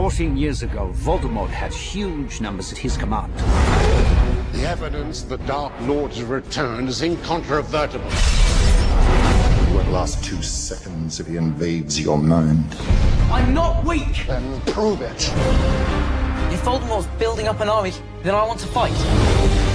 14 years ago, Voldemort had huge numbers at his command. The evidence the Dark Lord's return is incontrovertible. It won't last 2 seconds if he invades your mind. I'm not weak! Then prove it. If Voldemort's building up an army, then I want to fight.